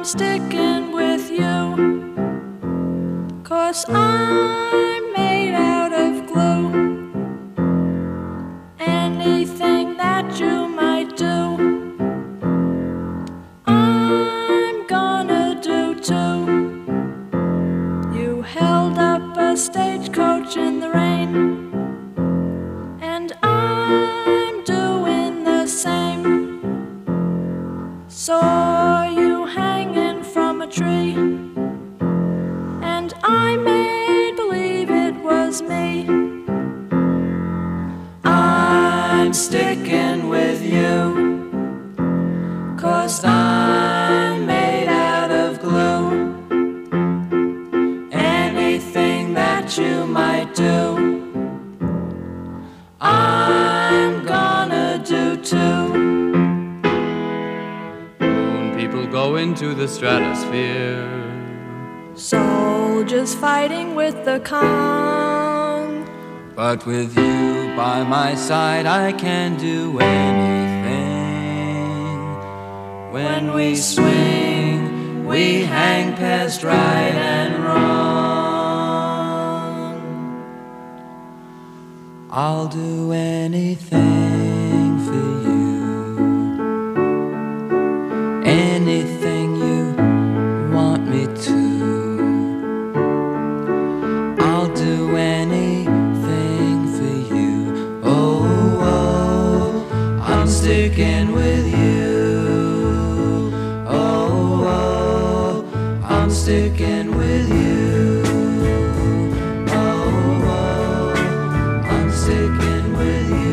sticking with you, 'cause I'm made out of glue. Anything that you might do, I'm gonna do too. You held up a stagecoach in the rain, and I'm doing the same. Saw you hanging from a tree, and I made believe it was me. I'm sticking with you, 'cause I'm made out of glue. Anything that you might do, I'm gonna do too. People go into the stratosphere, Soldiers fighting with the Kong. but with you by my side I can do anything. When we swing, we hang past right and wrong. I'll do anything for you. Anything you want me to. I'll do anything for you. Oh, oh, I'm sticking with you. Oh, oh, I'm sticking with you. Oh, oh, I'm sticking with you.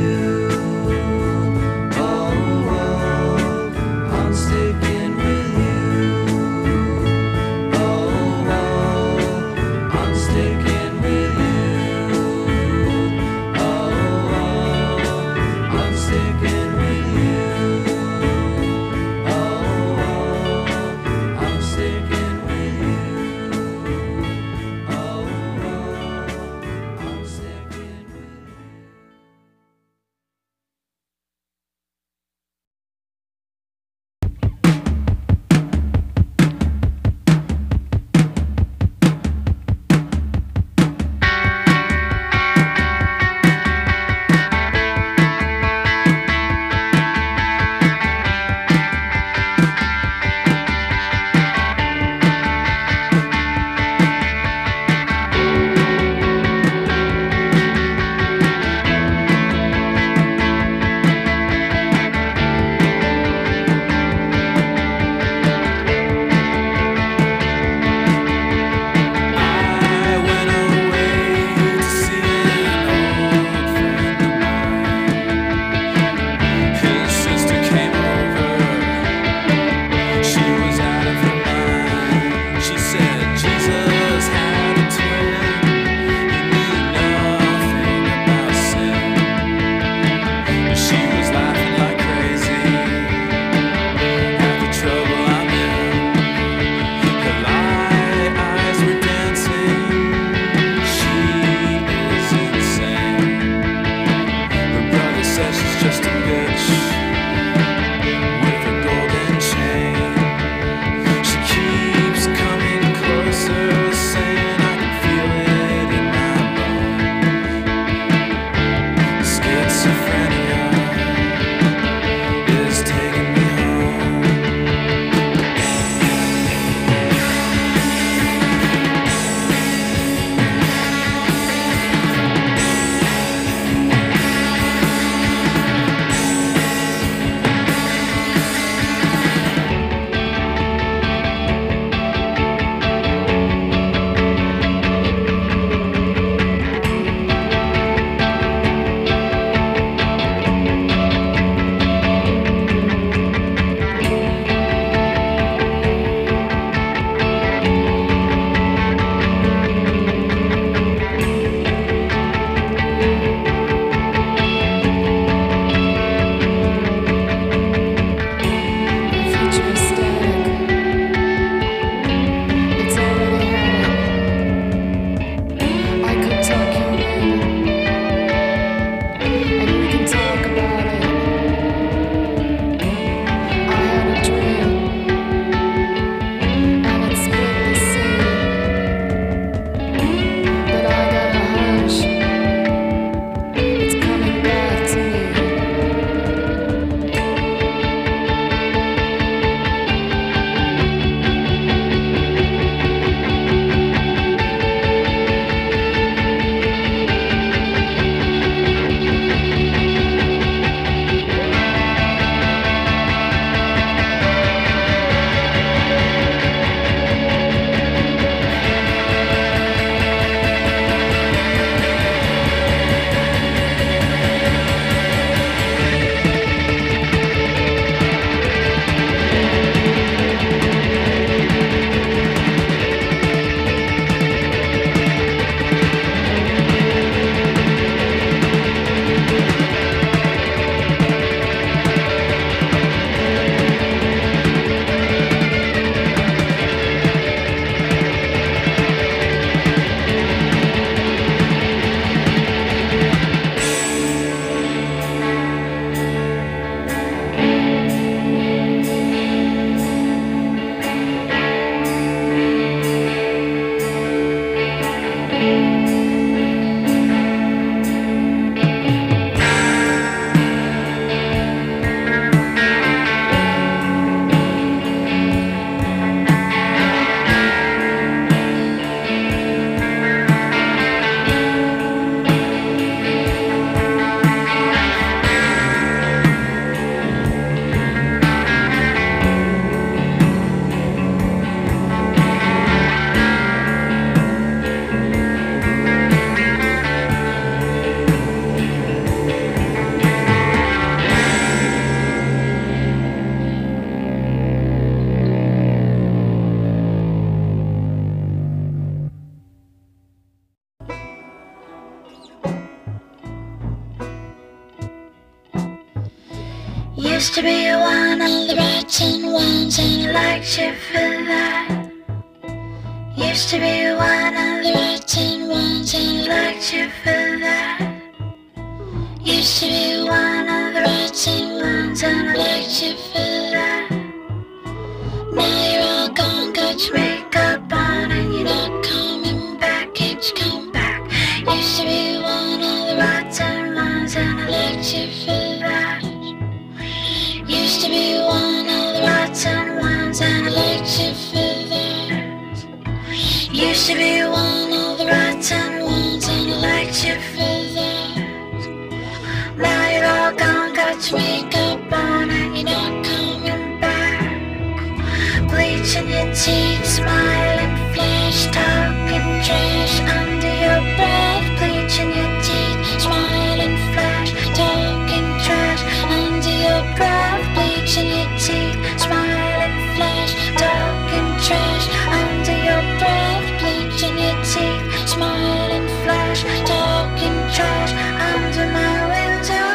Used to be one of the rotten ones, and I liked you for that. Used to be one of the rotten ones, and I liked you for that. Used to be one of the rotten ones, and I liked you for that. Now you're all gone, got your makeup on, and you're not coming back. Can't you come back? Used to be one of the rotten ones, and I liked you for that. Used to be one of the rotten ones, and I liked you for that. Used to be one of the rotten ones, and I liked you for that. Now you're all gone, got your makeup on, and you're not coming back. Bleaching your teeth, smiling, flash, talking trash under your breath. Bleaching your teeth, smiling, flash, talking trash under your breath. Bleaching your teeth, smiling, flash, talking trash under your breath. Bleaching your teeth, smiling, flash, talking trash under my window.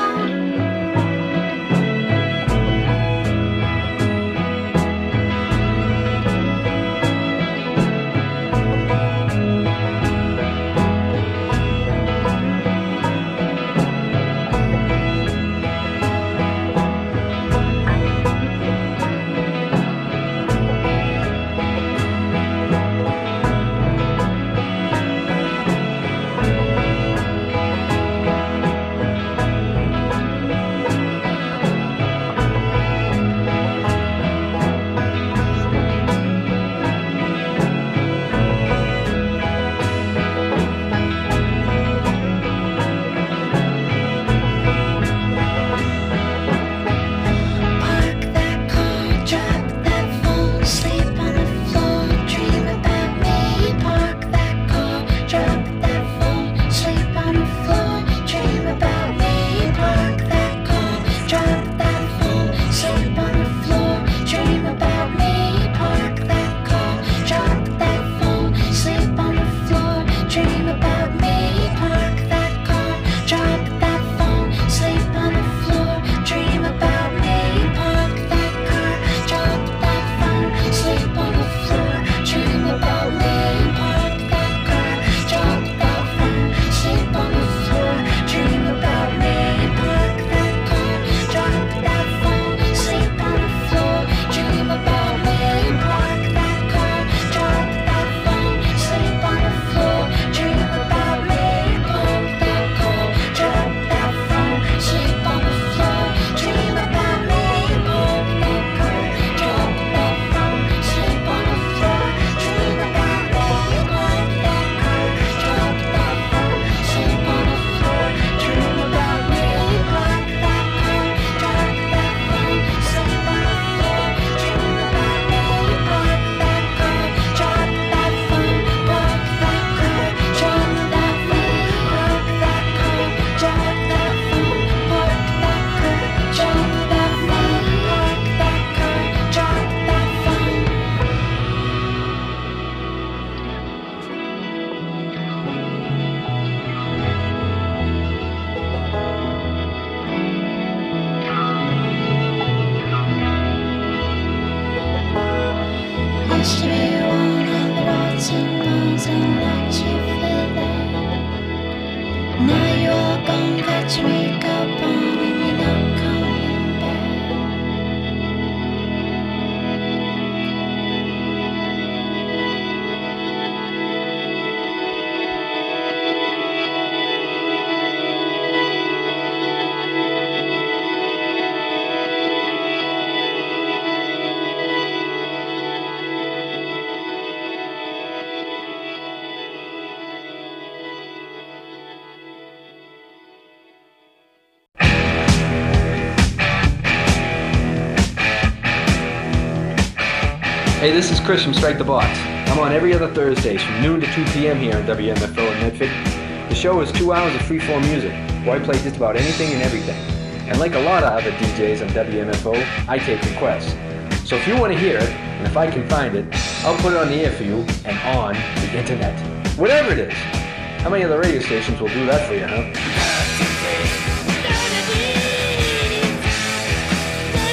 Hey, this is Chris from Strike the Box. I'm on every other Thursdays from noon to 2 p.m. here on WMFO in Medford. The show is 2 hours of freeform music, where I play just about anything and everything. And like a lot of other DJs on WMFO, I take requests. So if you want to hear it, and if I can find it, I'll put it on the air for you and on the internet. Whatever it is. How many other radio stations will do that for you, huh?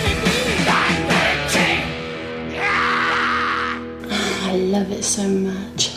love it so much.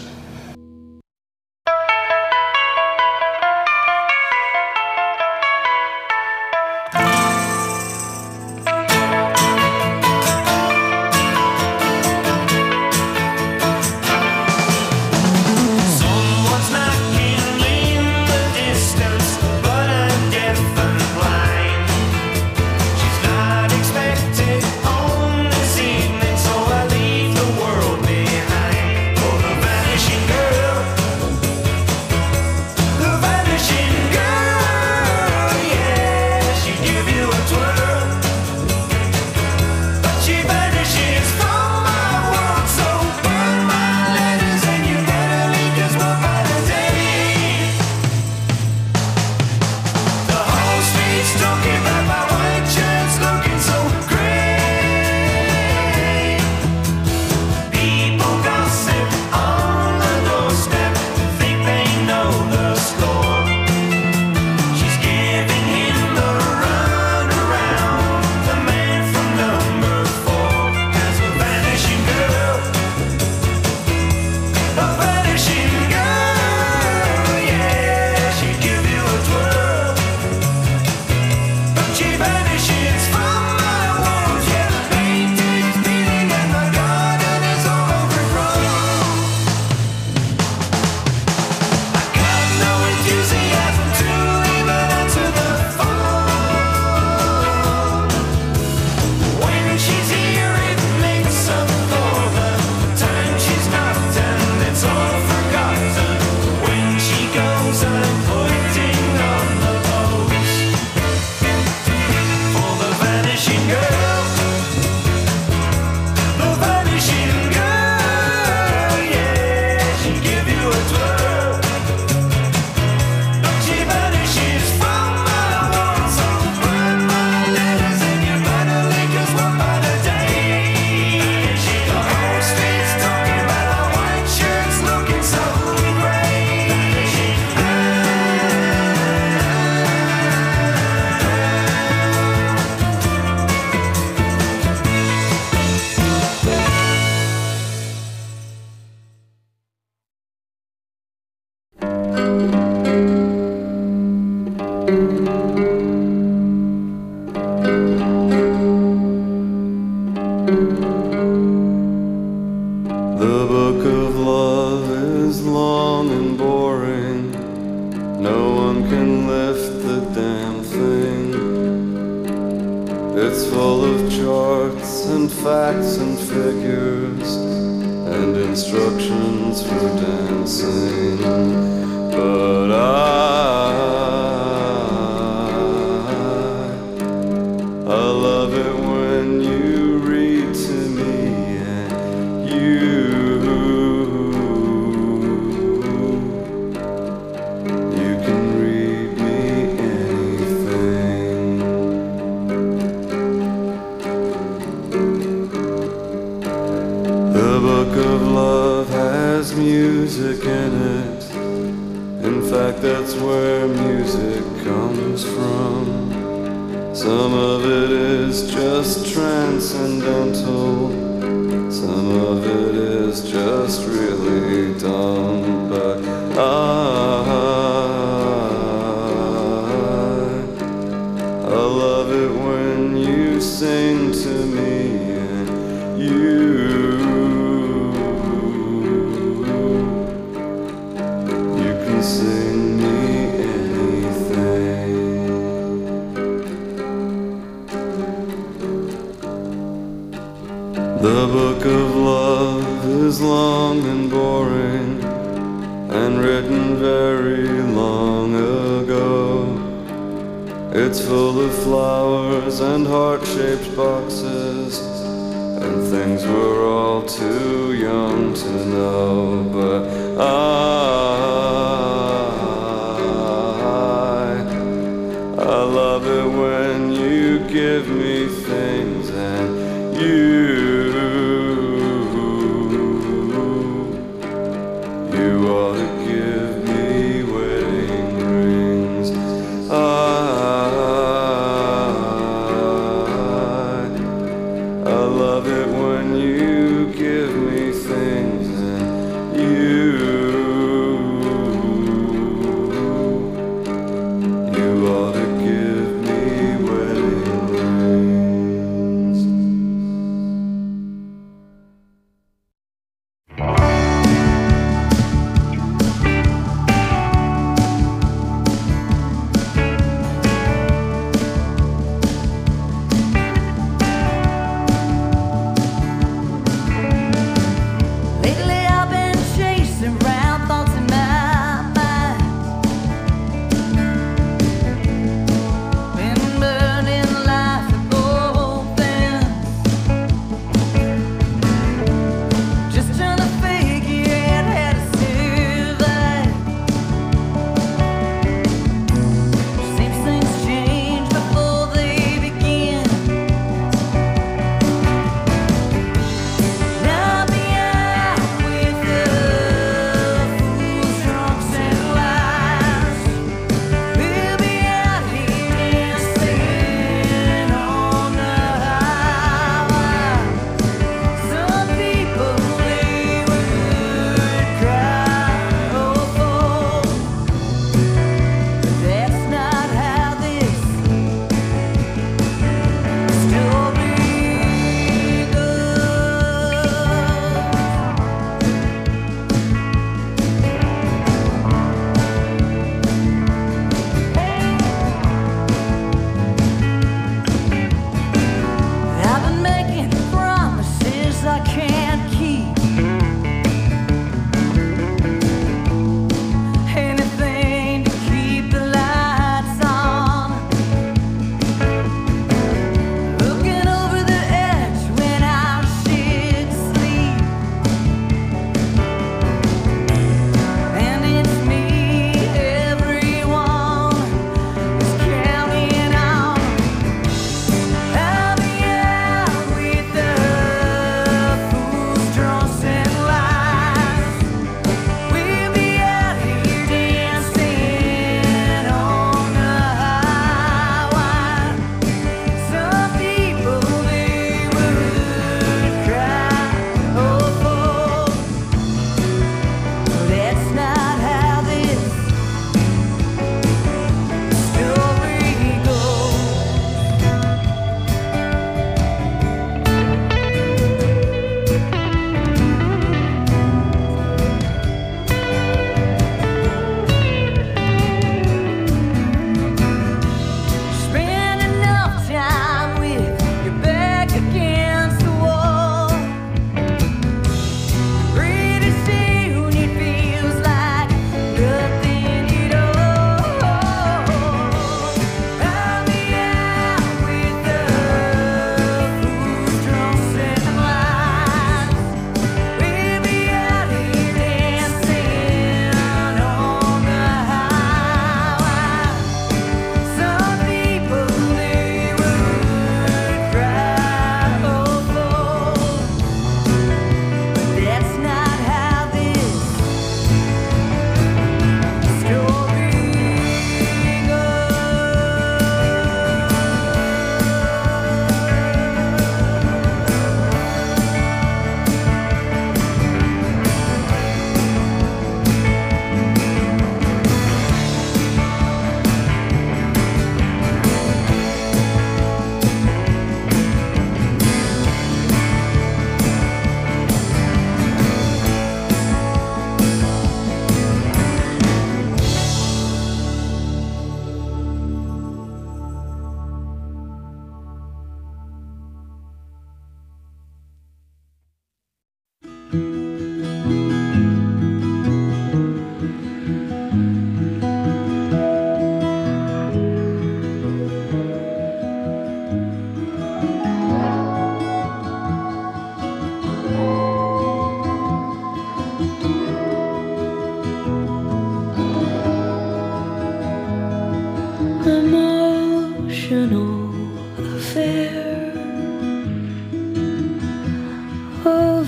The book of love is long and boring. No one can lift the damn thing. It's full of charts and facts and figures and instructions for dancing. But I love it when you read to me and you can read me anything. The book of love has music in it. In fact, that's where music comes from. Some of it is just transcendental, some of it is just really dumb, but I love it when you sing to me and you can sing me anything. The book of love is long and boring and written very long ago. It's full of flowers and heart-shaped boxes and things we're all too young to know. But I love it when you give me things and you ought to give me wedding rings. I love it when you give me things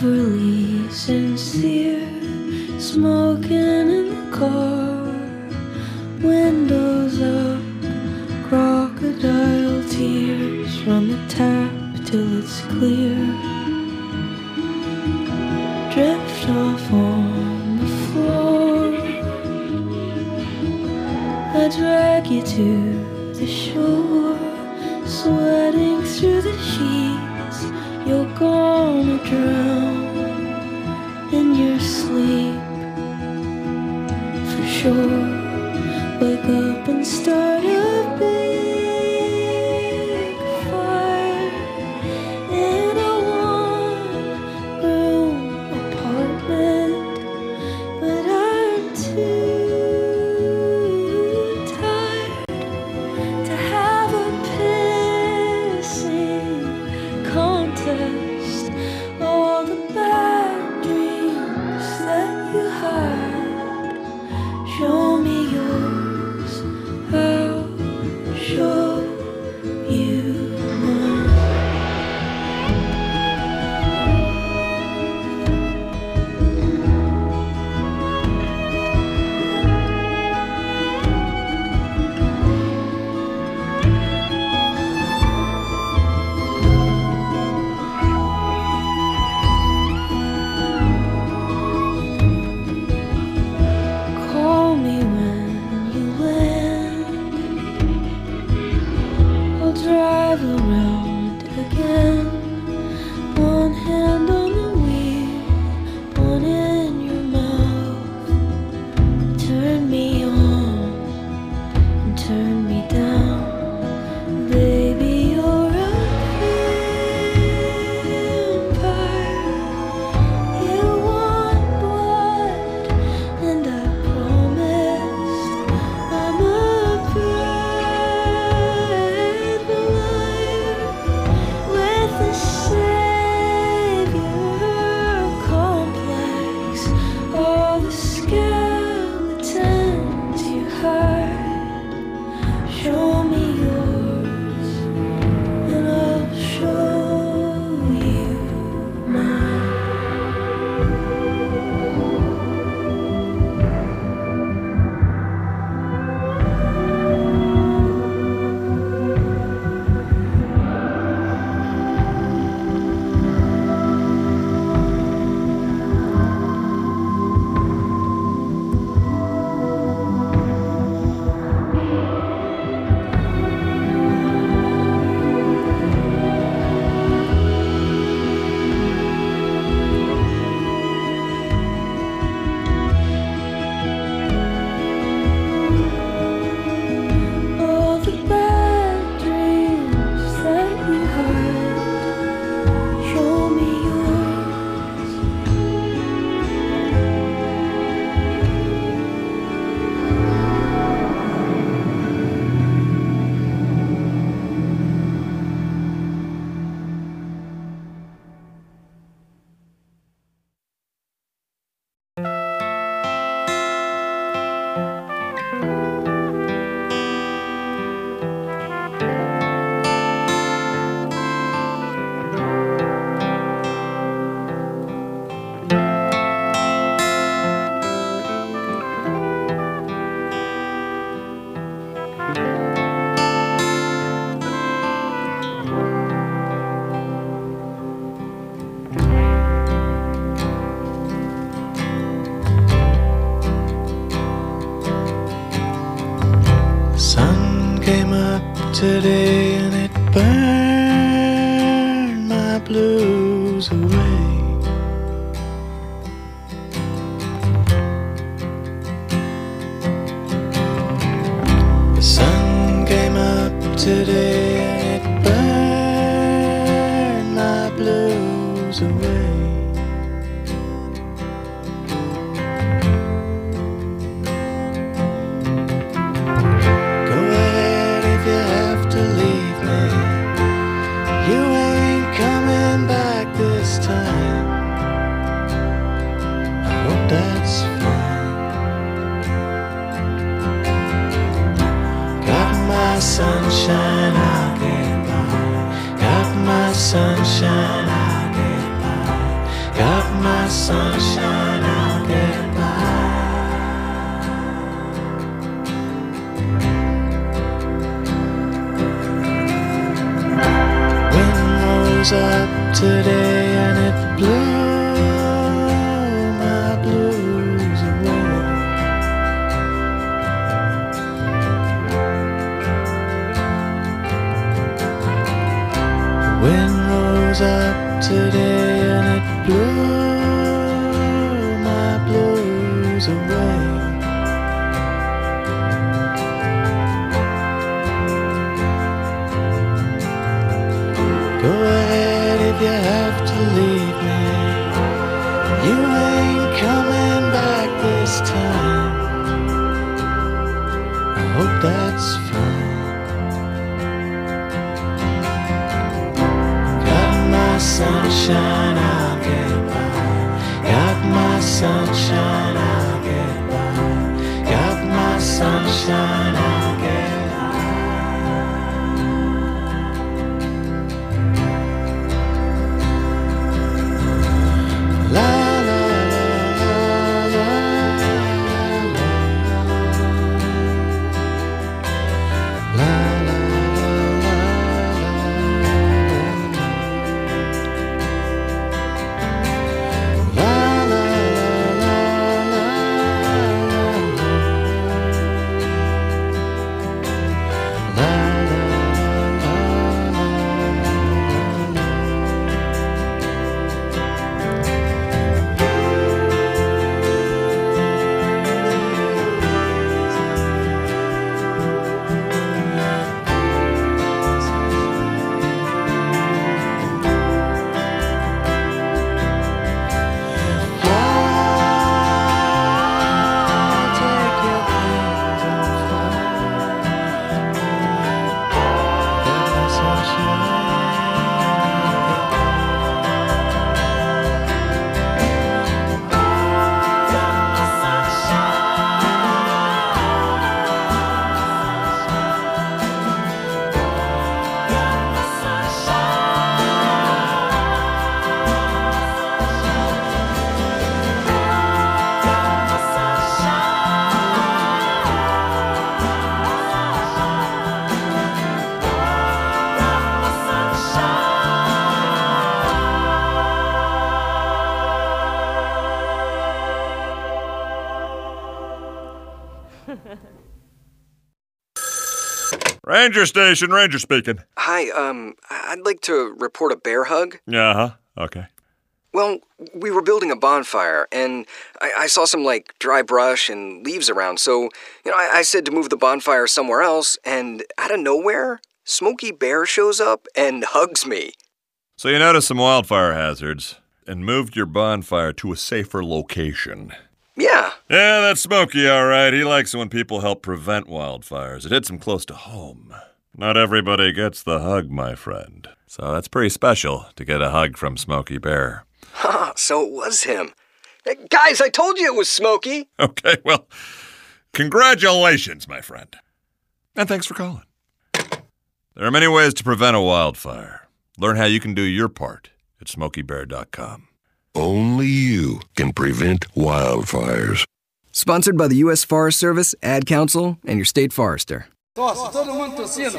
overly sincere, smoking in the car, windows up, crocodile tears from the tap till it's clear. Drift off on the floor, I drag you to the shore, sweating through the sheets. You're gonna drown in your sleep, for sure. Wake up and start a big fire in a one-room apartment, but I'm too tired to have a pissing contest. All the bad dreams that you had, show me yours, I'll show you mine. Call me when you land, I'll drive around again. One hand on the wheel, one in your mouth. Turn me on and turn me down. Baby, you're a vampire. You want blood, and I promised I'm a bride liar with a savior complex. All the skeletons you hide, show me yours, and I'll show you mine. All the bad dreams that you had, show me yours. Sun came up today and it burned my blues away. The sun came up today and it burned my blues away. Go ahead if you have to leave me. You ain't coming back this time. I hope that's fine. Got my sunshine, I'll get by. Got my sunshine, I'll get by. my sunshine, I'll get by. Wind rose up today and it blew my blues away. Wind rose up today and it blew my blues away. Go ahead if you have to leave me. You ain't coming back this time. I hope that's fine. Got my sunshine, I'll get by. Got my sunshine, I'll get by. Got my sunshine, I'll get by. La la la la la la la. Ranger station, Ranger speaking. Hi, I'd like to report a bear hug. Uh-huh, okay. Well, we were building a bonfire, and I saw some, dry brush and leaves around, so, I said to move the bonfire somewhere else, and out of nowhere, Smokey Bear shows up and hugs me. So you noticed some wildfire hazards and moved your bonfire to a safer location. Yeah. Yeah, that's Smokey, all right. He likes it when people help prevent wildfires. It hits him close to home. Not everybody gets the hug, my friend. So that's pretty special to get a hug from Smokey Bear. So it was him. Hey, guys, I told you it was Smokey. Okay, well, congratulations, my friend. And thanks for calling. There are many ways to prevent a wildfire. Learn how you can do your part at SmokeyBear.com. Only you can prevent wildfires. Sponsored by the U.S. Forest Service, Ad Council, and your state forester. Todo mundo tossindo.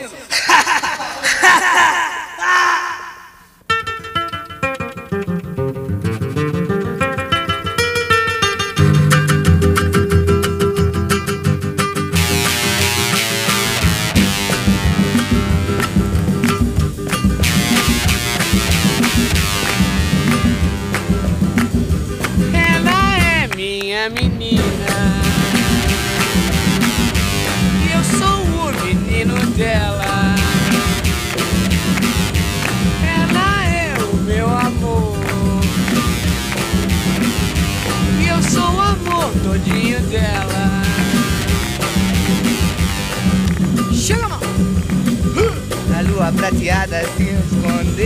Menina, e eu sou o menino dela. Ela é o meu amor, e eu sou o amor todinho dela. Chama! A lua prateada se esconder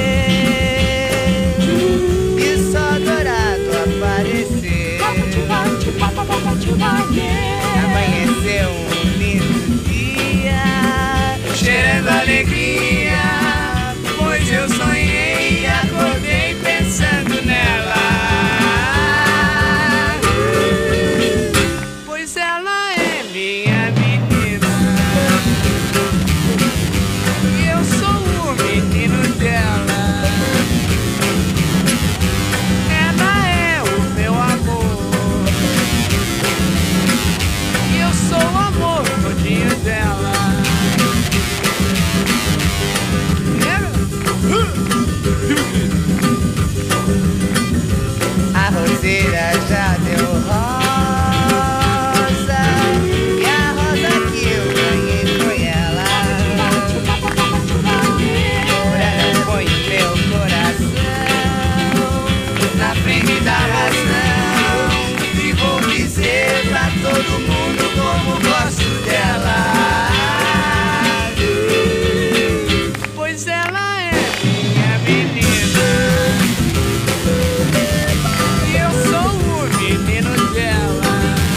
e o sol dourado aparecer. Amanheceu um lindo dia, cheirando alegria, pois eu sonhei e acordei pensando nela. roseira já deu rosa, e a rosa que eu ganhei foi ela. Morada põe o meu coração na frente da razão, e vou dizer pra todo mundo como gosto dela. Pois ela é minha menina e eu sou o menino dela.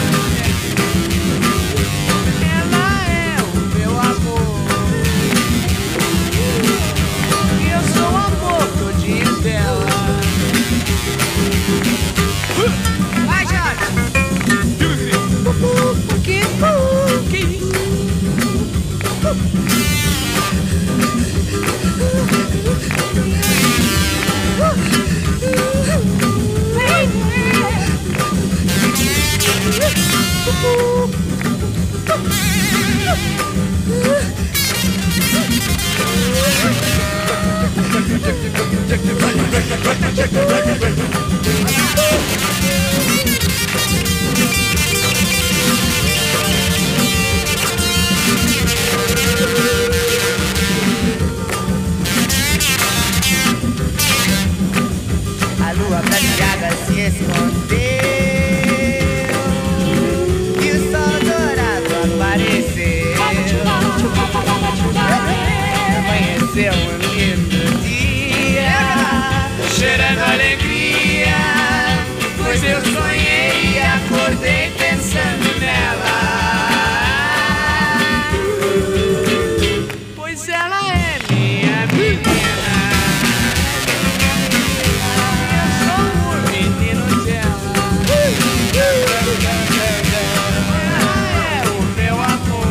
Ela é o meu amor e eu sou o amor todinho dela. Vai, Jorge! Que a lua prateada se escondeu e o sol dourado apareceu. Amanheceu um lindo dia, cheirando alegria, pois eu sonhei e acordei pensando nela. Pois ela é minha menina. Ela é o meu amor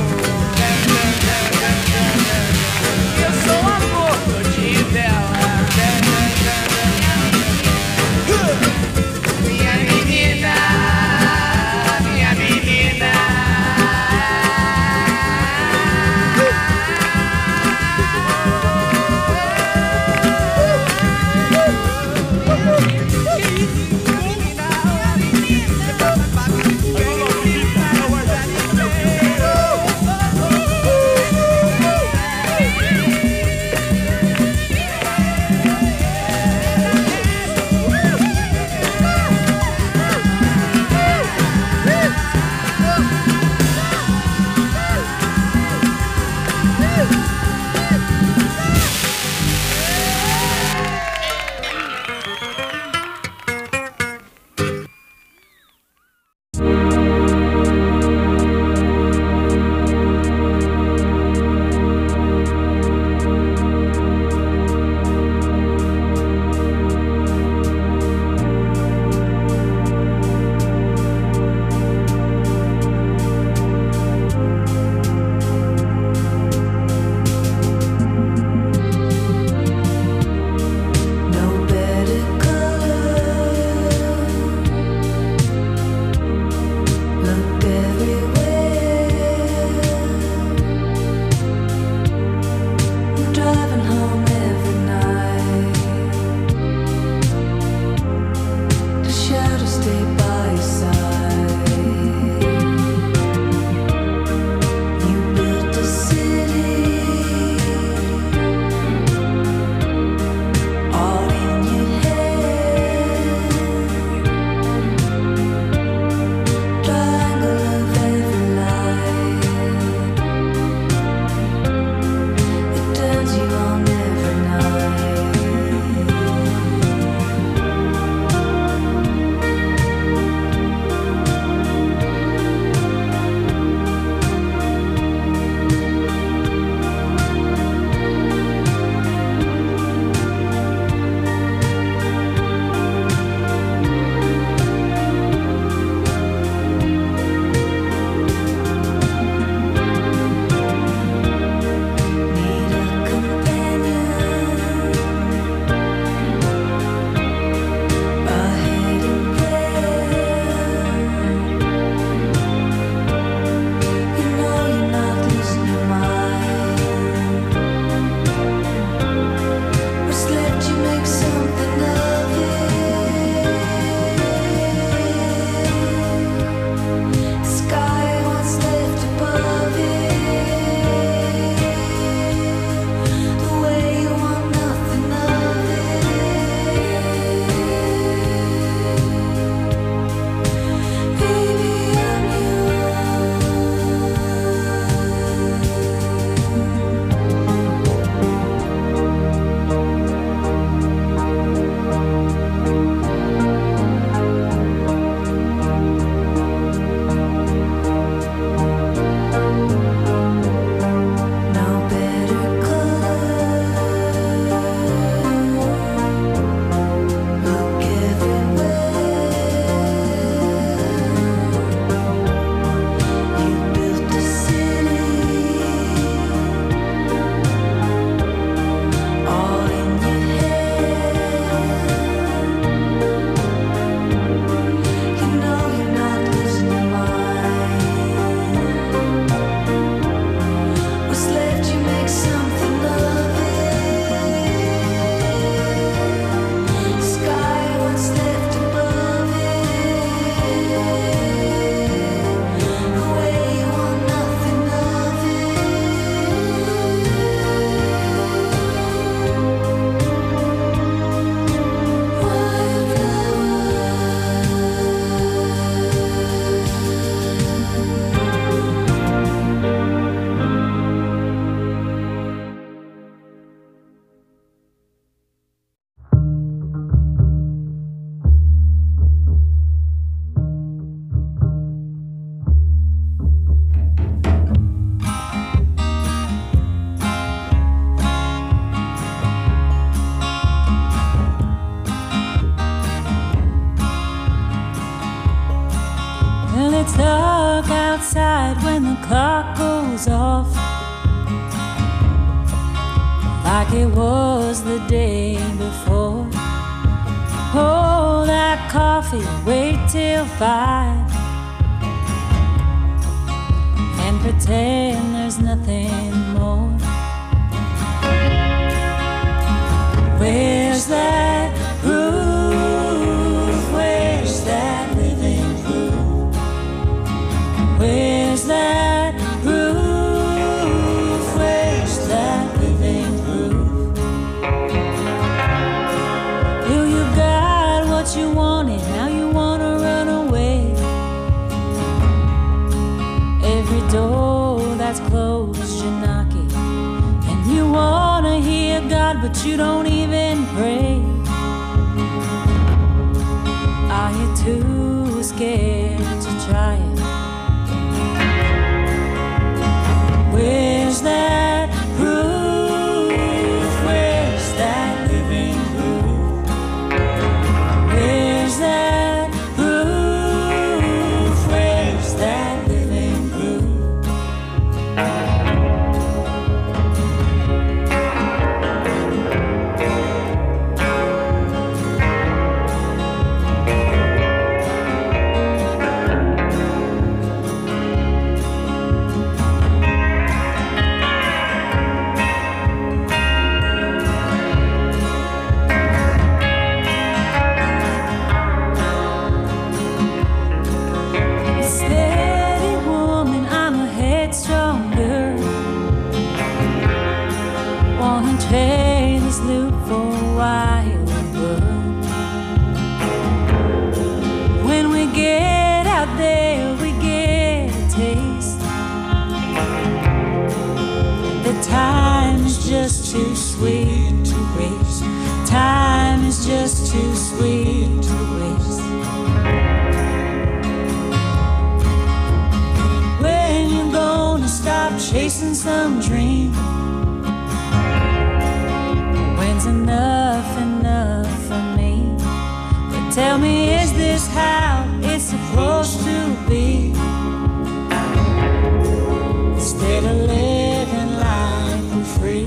it's dark outside when the clock goes off, like it was the day before. Pour that coffee, wait till 5, and pretend there's nothing more. Where's that groove? Where's that living groove? Where's that groove? Where's that living groove? Well, you got what you wanted, now you wanna run away. Every door that's closed, you knock it, and you wanna hear God, but you don't even pray. Are you too scared to try it? Where's that groove? Where's that living groove? Where's that groove? Where's that living groove? Steady woman, I'm a headstrong girl. Wanna trade this loop for a wild world. When we get out there, we get a taste. The time is just too sweet to waste. Time is just too sweet to waste. When you gonna stop chasing some dream? When's enough for me? But tell me, is this how it's supposed to be? Instead of living life for free.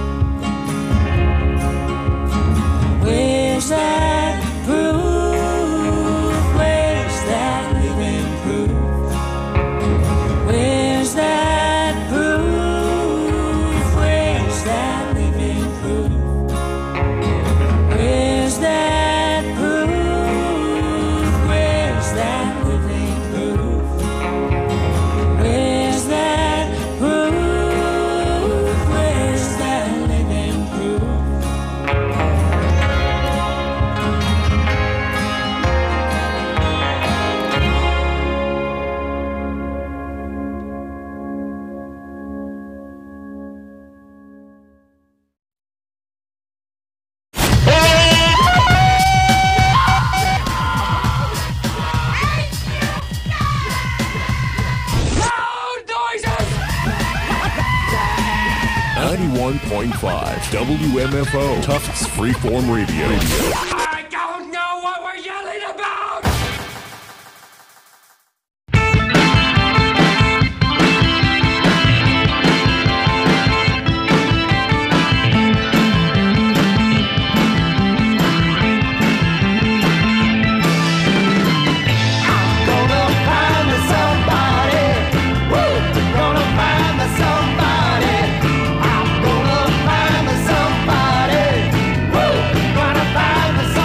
Where's that groove? Where's that living groove? Where's that groove? Where's that living groove? Where's that groove? Where's that living groove? Where's that groove? Where's that living groove? Loud noises! 91.5 WMFO Tufts Freeform Radio. I don't know what we're yelling about! Gonna find me somebody. Woo! Gonna find me somebody. I'm gonna find me somebody. Woo! Gonna find me somebody.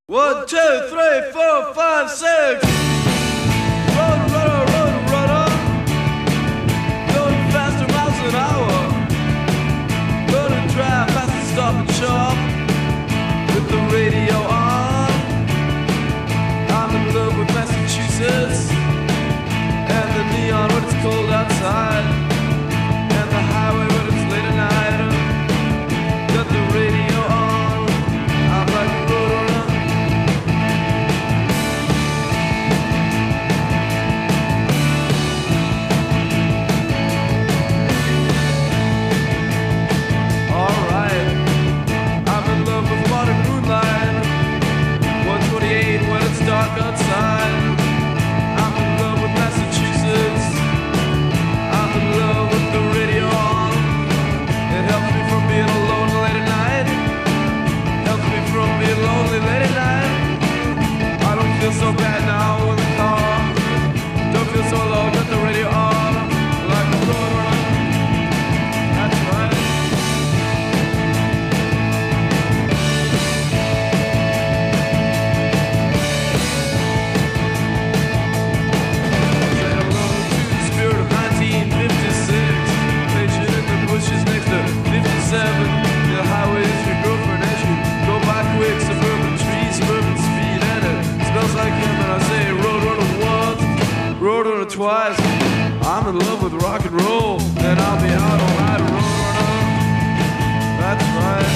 1, 2, 3, 4, 5, 6. Run, runner. Going faster miles an hour. Gonna drive fast and stop and shop with the radio on. I'm in love with Massachusetts and the neon when it's cold outside, and the highway when it's late at night. Got the radio on. I'm like a roadrunner. Alright, I'm in love with modern moonlight. 128 when it's dark outside. I'm in love with Massachusetts. I'm in love with the radio on. It helps me from being alone late at night. Helps me from being lonely late at night. I don't feel so bad now in the car. Don't feel so low, got the radio on. Like a roadrunner. That's right. Say hello to the spirit of 1956. Patient in the bushes next to 57. The highway's your girlfriend as you go by quick. Suburban trees, suburban speed, and it smells like him. And I say roadrunner once, roadrunner twice. I'm in love with rock and roll, and I'll be out all night, roadrunner. That's right.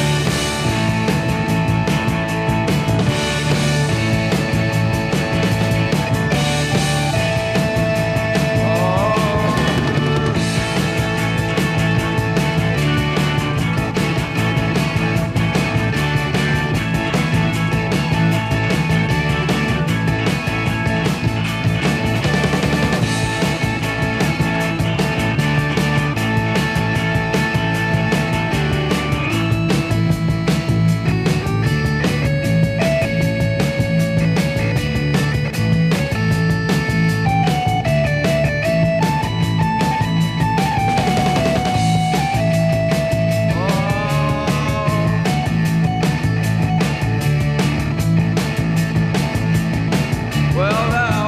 Well now,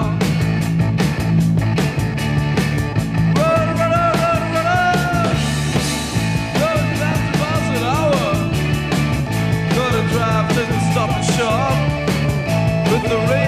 run, going fast miles an hour. Gonna drive to the stop and shop with the radio.